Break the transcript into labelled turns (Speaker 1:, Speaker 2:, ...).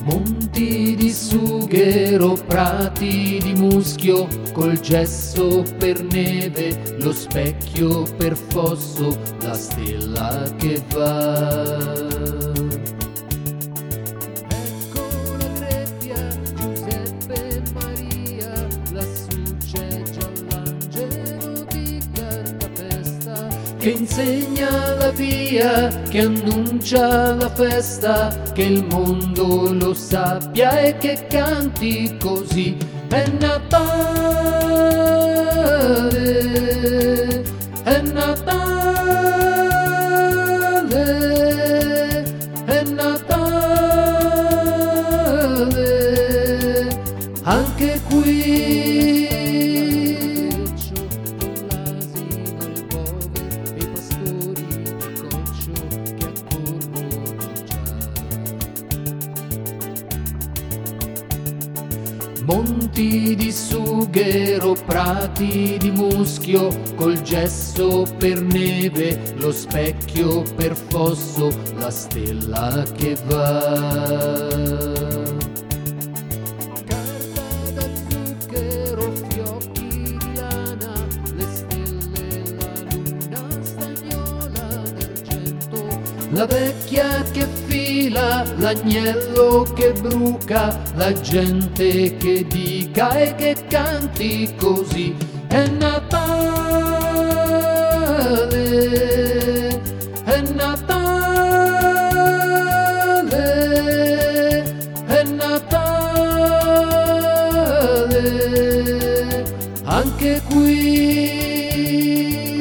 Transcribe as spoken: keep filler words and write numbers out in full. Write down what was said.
Speaker 1: Monti di sughero, prati di muschio, col gesso per neve, lo specchio per fosso, la stella che va. Ecco la greppia, Giuseppe e Maria, lassù c'è già l'angelo di cartapesta, che insegna la via, che annuncia la festa, che il mondo lo sappia e che canti così. È Natale, è Natale, è Natale, anche qui. Monti di sughero, prati di muschio, col gesso per neve, lo specchio per fosso, la stella che va. Carta da zucchero, fiocchi di lana, le stelle, la luna stagnola d'argento, la vecchia che fila, l'agnello che bruca, la gente che dica e che canti così. È Natale, è Natale, è Natale, anche qui.